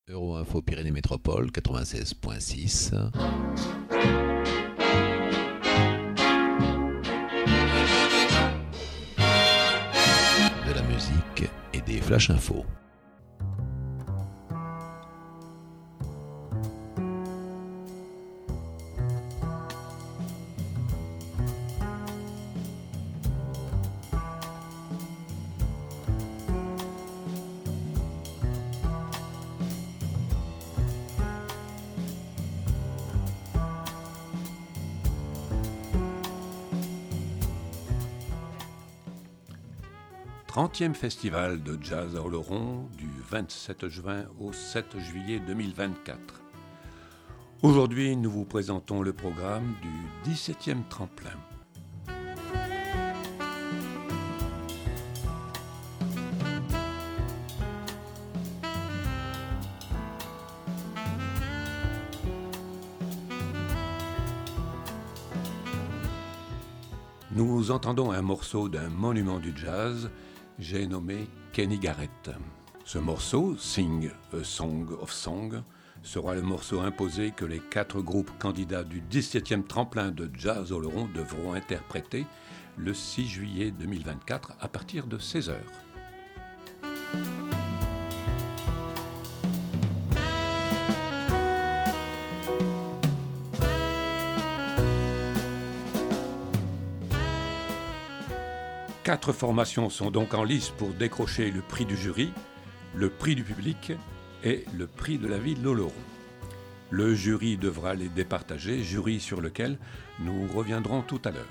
Euroinfo Pyrénées Métropole 96.6. De la musique et des flash infos. Trentième festival de jazz à Oloron du 27 juin au 7 juillet 2024. Aujourd'hui, nous vous présentons le programme du 17e tremplin. Nous entendons un morceau d'un monument du jazz, j'ai nommé Kenny Garrett. Ce morceau, Sing a Song of Song, sera le morceau imposé que les 4 groupes candidats du 17e tremplin de Jazz Oloron devront interpréter le 6 juillet 2024 à partir de 16h. Quatre formations sont donc en lice pour décrocher le prix du jury, le prix du public et le prix de la ville d'Oloron. Le jury devra les départager, jury sur lequel nous reviendrons tout à l'heure.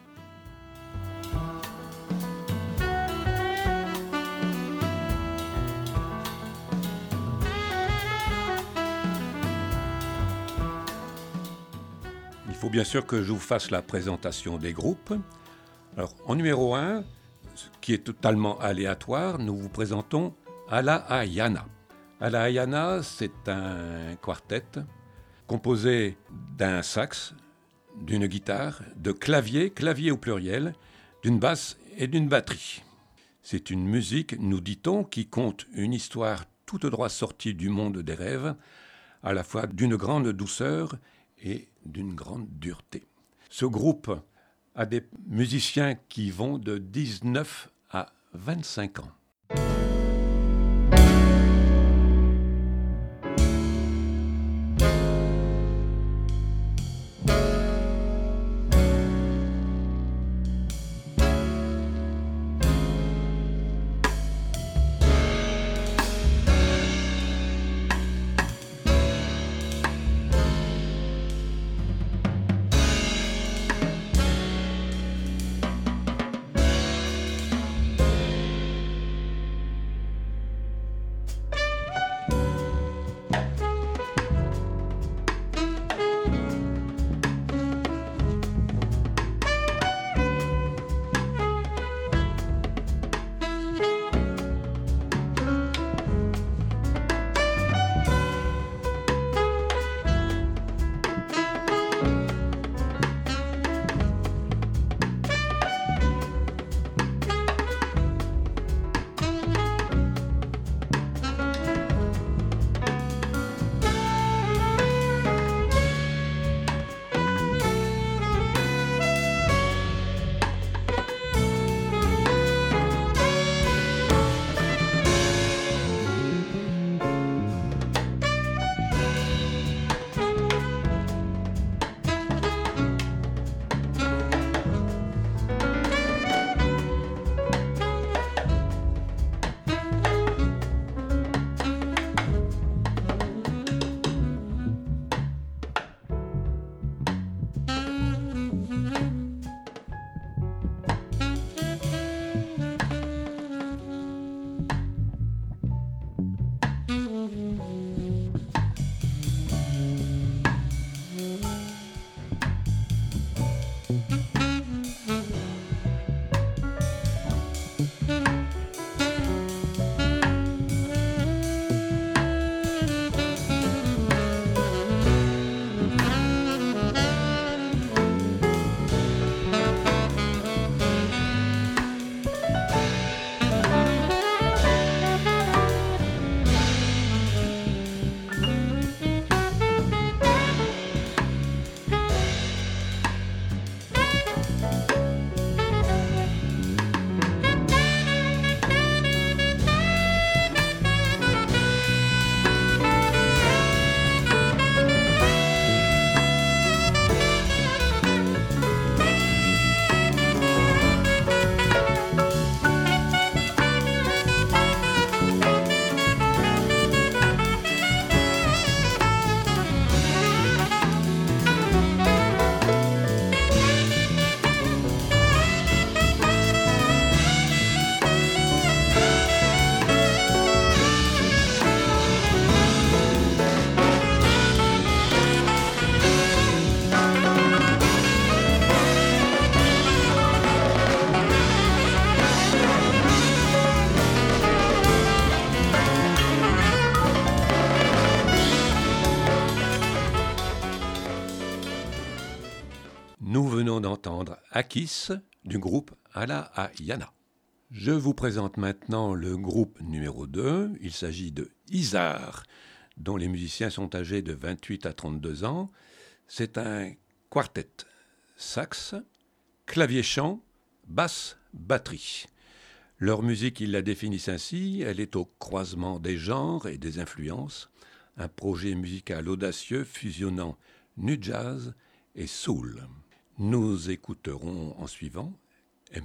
Il faut bien sûr que je vous fasse la présentation des groupes. Alors, en numéro 1, qui est totalement aléatoire, nous vous présentons Ala Ayana. Ala Ayana, c'est un quartet composé d'un sax, d'une guitare, de clavier au pluriel, d'une basse et d'une batterie. C'est une musique, nous dit-on, qui conte une histoire tout droit sortie du monde des rêves, à la fois d'une grande douceur et d'une grande dureté. Ce groupe à des musiciens qui vont de 19 à 25 ans. venons d'entendre Akis du groupe Ala Ayana. Je vous présente maintenant le groupe numéro 2. Il s'agit de Izar, dont les musiciens sont âgés de 28 à 32 ans. C'est un quartet, sax, clavier-chant, basse, batterie. Leur musique, ils la définissent ainsi, elle est au croisement des genres et des influences, un projet musical audacieux fusionnant nu jazz et soul. Nous écouterons en suivant Aimeras-tu ?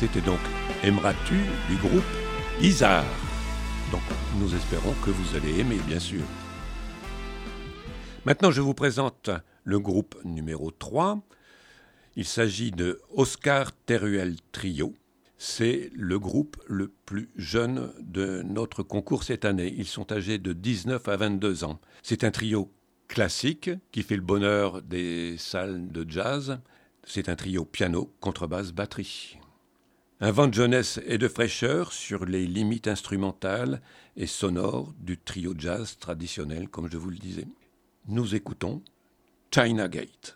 C'était donc Aimeras-tu du groupe Isar. Donc nous espérons que vous allez aimer, bien sûr. Maintenant, je vous présente le groupe numéro 3. Il s'agit de Oscar Teruel Trio. C'est le groupe le plus jeune de notre concours cette année. Ils sont âgés de 19 à 22 ans. C'est un trio classique qui fait le bonheur des salles de jazz. C'est un trio piano, contrebasse, batterie. Un vent de jeunesse et de fraîcheur sur les limites instrumentales et sonores du trio jazz traditionnel, comme je vous le disais. Nous écoutons China Gate.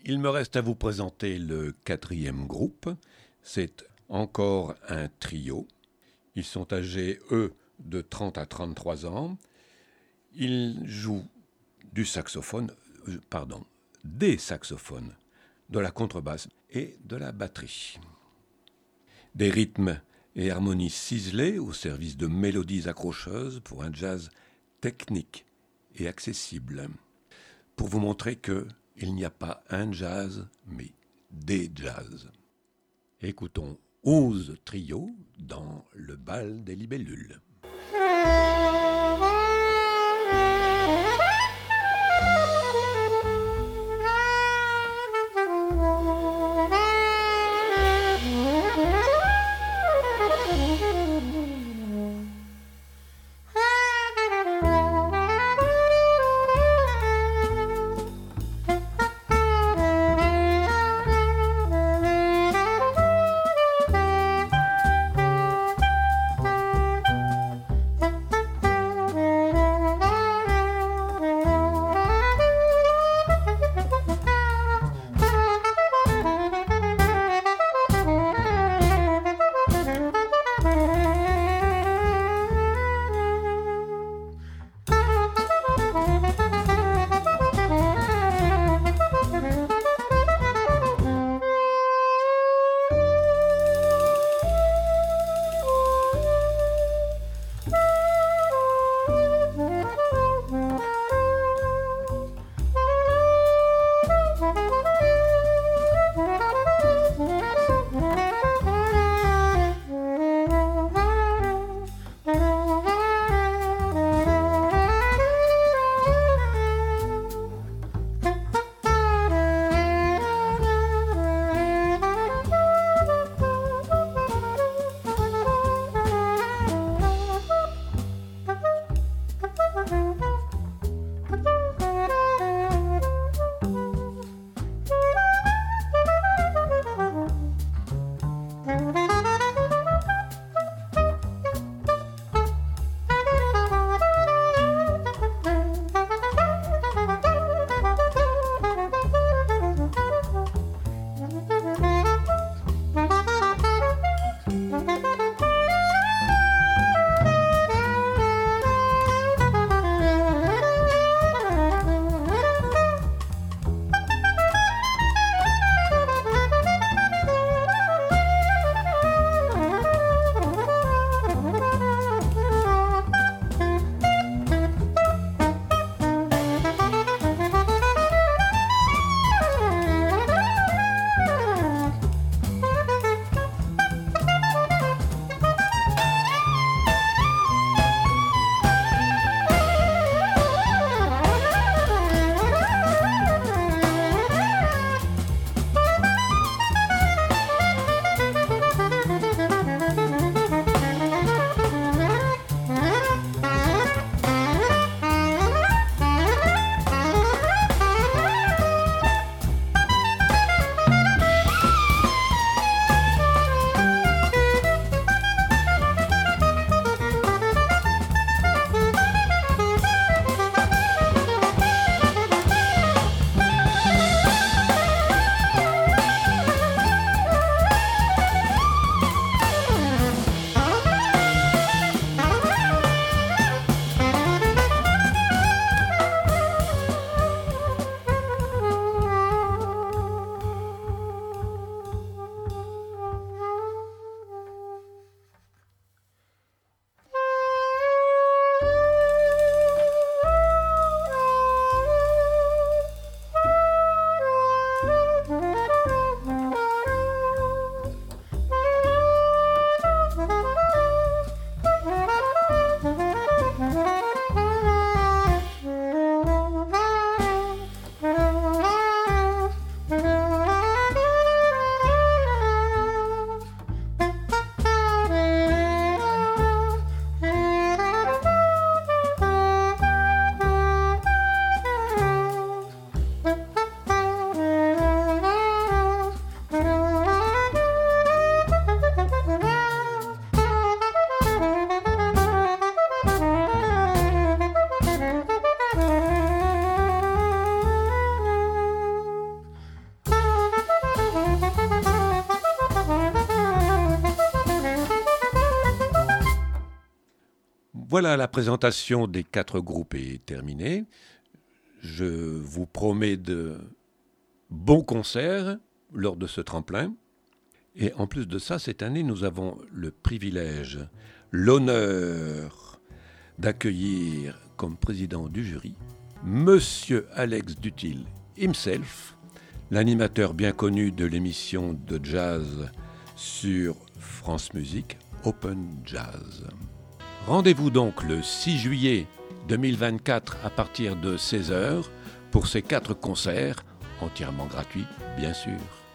Il me reste à vous présenter le quatrième groupe. C'est encore un trio. Ils sont âgés, eux, de 30 à 33 ans. Ils jouent des saxophones, de la contrebasse et de la batterie. Des rythmes et harmonies ciselées au service de mélodies accrocheuses pour un jazz technique et accessible. Pour vous montrer qu'il n'y a pas un jazz, mais des jazz. Écoutons 11 trios dans le bal des libellules. Voilà, la présentation des 4 groupes est terminée. Je vous promets de bons concerts lors de ce tremplin. Et en plus de ça, cette année, nous avons le privilège, l'honneur d'accueillir comme président du jury Monsieur Alex Dutil himself, l'animateur bien connu de l'émission de jazz sur France Musique, Open Jazz. Rendez-vous donc le 6 juillet 2024 à partir de 16h pour ces 4 concerts, entièrement gratuits, bien sûr.